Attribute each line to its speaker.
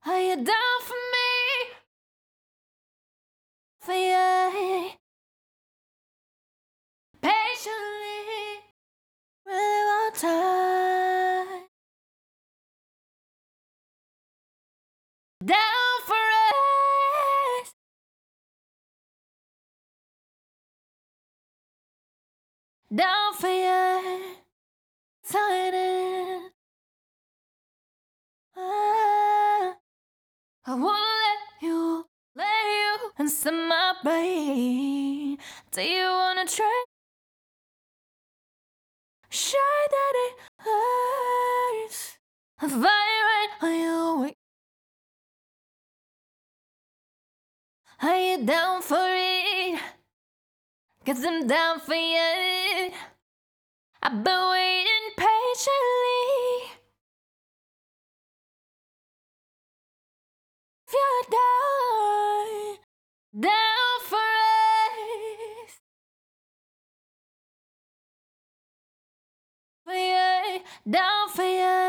Speaker 1: Are you down for me? For you, patiently, really want time. Down for us. Down for you, tiny. I wanna let you inside my brain. Do you wanna try? Sure that it hurts. Vibrate on your way. Are you down for it? 'Cause I'm down for you. I've been waiting patiently. If you're down for us. For you, down for you.